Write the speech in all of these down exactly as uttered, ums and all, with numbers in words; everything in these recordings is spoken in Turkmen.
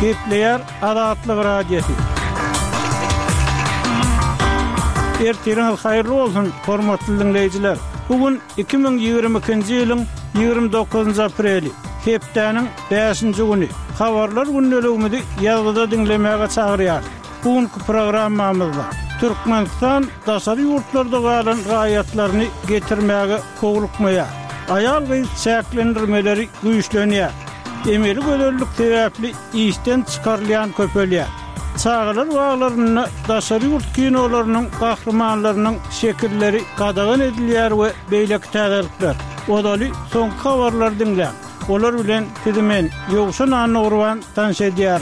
Kepleyer Adatlyk radiosu. Ertiriniz hayırlı olsun hormatly dinleyijiler. Bugün iki bin ýygrimi ikinji ýylyň ýygrimi dokuzynjy apreli, hepdeniň beşinji güni. Habarlar günneligimizi ýazgyda dinlemäge çagyrýar. Bugünkü programmamyzda Türkmenistan daşary ýurtlarda galan gaýatlaryny getirmäge kowlukmaýar. Aýal gyz çäklendirmeleri güýçlenýär. Emeli gözellik sebäpli işten çykarylýan köpelýär. Çağlar waglaryny daşary ýurt kinolarynyň gahrmanlarynyň şekilleri gadagan edilýär we beýleki täzelikler. Odaly soňky habarlar dinlä. Olar bilen Tidimen ýogşan anurwan tanşedýär.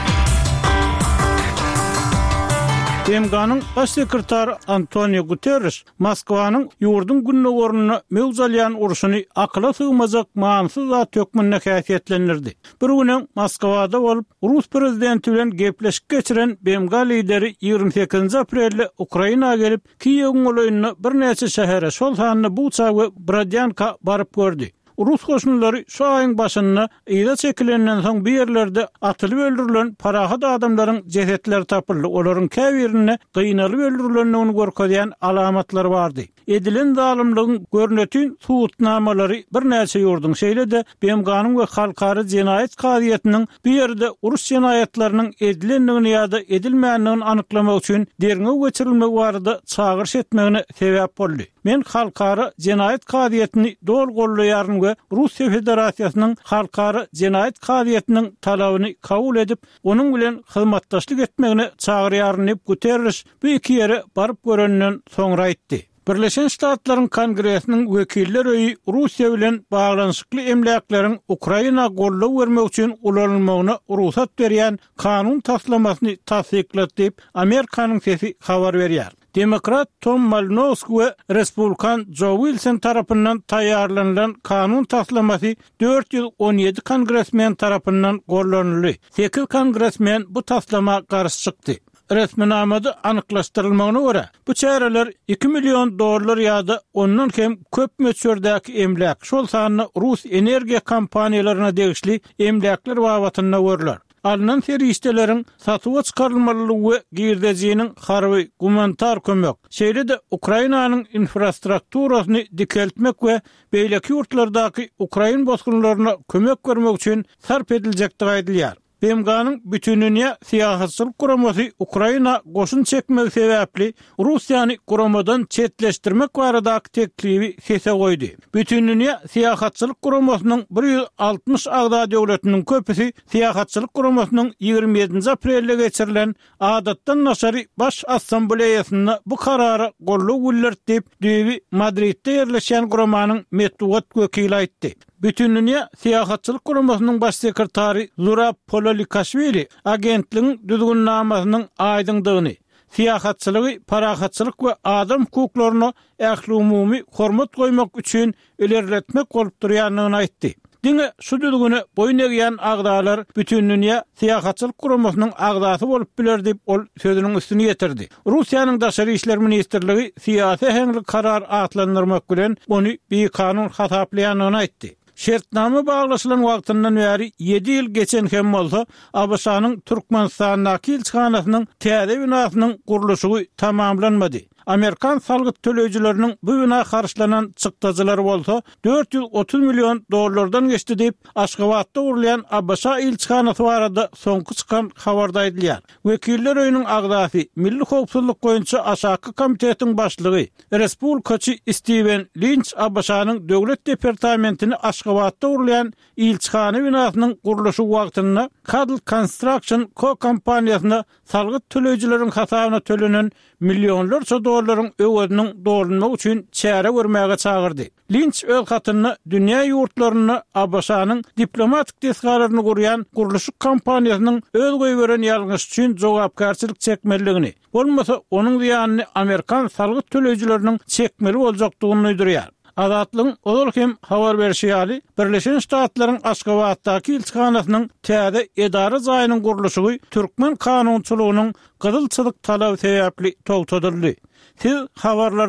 B M G'nyň baş sekretary Antonio Guterres Moskwanyň ýurdun günnägörüni mewzalyan urşuny akla sığmazak mamsız zat tökmünne häsiýetlendirdi. Bir güni Moskwada bolup Rus prezidenti bilen gepleşik geçiren B M G lideri ýygrimi sekizinji aprelde Ukraina gelip Kiýew goýunyny bir näçe şähere şol sanyny Bucha we Brodyanka baryp gördü. Rus goşunlary şu aýyň başynda ýyla çekilenden soň bir ýerlerde atylyp öldürilen parahat adamlaryň jesetleri tapyldy. Olaryň käbirine gynalyp öldürilendigini görkezýän alamatlar bardy. Edilen zalymlygyň görnetyn suwutnamalary bir näçe ýurdun şeýle-de B M G'nyň we halkary jenaýat gaýatynyň bir ýerde urus jenaýatlarynyň edilendigini ýa-da edilmänligini anyklamak üçin derňe geçirilmek barada çağırış etmegine sebäp boldy. Men halkary jenaýat gaýatyny dol gollaýaryn we Russiýa Federasiýasynyň halkary jenaýat gaýatynyň talabyny kabul edip, onuň bilen hyzmatdaşlyk etmegine çagyrýaryn diýip Guterres bu iki ýere baryp görenden soňra aýtdy. Birleşen Ştatlaryň Kongresiniň wekiller öýi Russiýa bilen baglanyşykly emläkleriň Ukraina gollaw bermek üçin ulanylmagyna ruhsat berýän kanun taslamasyny tasdiklat diýip Amerikanyň sesi habar berýär. Demokrat Tom Malinowski we Respublikan Joe Wilson tarapyndan taýýarlanan kanun taslamasy dört ýyl on ýedi kongresmen tarapyndan gollanyldy. sekiz kongresmen bu taslama garşy çykdy. Resminamada anyklaşdyrylmagyna görä, bu çäreler iki milyon dollar ýa-da ondan hem köp möçürdäki emlak, şol sanyny Rus energiýa kompaniýalaryna degişli emlaklar babatyna görler. Alınan serişdeleriň satyga çykarylmalylygy we girdejiniň harby gumanitar kömek. Şeýle-de Ukrainanyň infrastrukturasyny dikeltmek we beýleki ýurtlardaky Ukrain bosgunlaryna kömek bermek üçin sarp ediljekdigi aýdylýar. B M G'nyň bütünüňe siýasatçylyk guramasy Ukraina goşun çekmek sebäpli Russiýany guramadan çetleşdirmek baradaky teklibi sese goýdy. Bütünüňe siýasatçylyk guramasynyň bir ýüz altymyş agda döwletiniň köpüsi siýasatçylyk guramasynyň ýygrimi ýedinji aprelde geçirilen adatdan naşary baş assambleýasyna bu karary gollaw güllertip diýip Madridde ýerleşen guramanyň medeniýet wekili aýtdy. Bütünüňe siýasatçylyk guramasynyň baş sekretary Zurab Pololikaşvili agentligiň düzgünlamasynyň aýdyndygyny, siýasatçylygy, parahatçylyk we adam hukuklaryna ähli umumy hormat goýmak üçin ilerletmek bolup durýanlygyny aýtdy. Diňe şu düzgüne boyun egýän agdalar bütünüňe siýasatçylyk guramasynyň agdasy bolup biler diýip ol sözüniň üstüne ýetirdi. Russiýanyň daşary işler ministrligi siýasy heňlik karar atlandyrmak bilen ony bir kanun hasaplaýanyny aýtdy. Şertname baglaşylan wagtyndan bäri ýedi ýyl geçen hem bolsa, A B S-nyň Türkmenistandaky elçixanasynyň täze binasynyň gurulşy tamamlanmady. Amerikan salgyt töleýijileriniň bu bina karşylanan çykdyjylary bolsa dört ýüz otuz milyon dollardan geçdi diýip Aşgabatda urulýan A B S elçixanasy barada soňky çykan habarda aýdylýar. Wekiller öýüniň agdasy Milli howpsuzlyk goýunça aşaky komitetiň başlygy Respublikaçy Steven Lynch A B S-nyň döwlet departamentini Aşgabatda urulýan elçixana binasynyň gurulşy wagtynda Cadl Construction Co kompaniýasyna salgyt töleýijileriň hasabyna төлenen milyonlarça dollaryň öwediniň dolunmak üçin çäre görmäge çagyrdy. Lynch öz hatyny dünýä ýurtlaryna A B S-nyň diplomatik desgalaryny gurýan gurulşy kompaniýasynyň öz goýberen ýalňyş üçin jogapkarçylyk çekmeligini, bolmasa onuň ýanyny Amerikan salgyt töleýijileriniň çekmeli boljakdygyny öýdürýär. Adatlyň olur hem habar berýäli Birleşen Ştatlaryň Aşgabatdaky elçixanasynyň täze edara zaýynyň gurulşy Türkmen kanunçylygynyň gyzylçylyk talaby sebäpli togtadyldy. Siz habarlar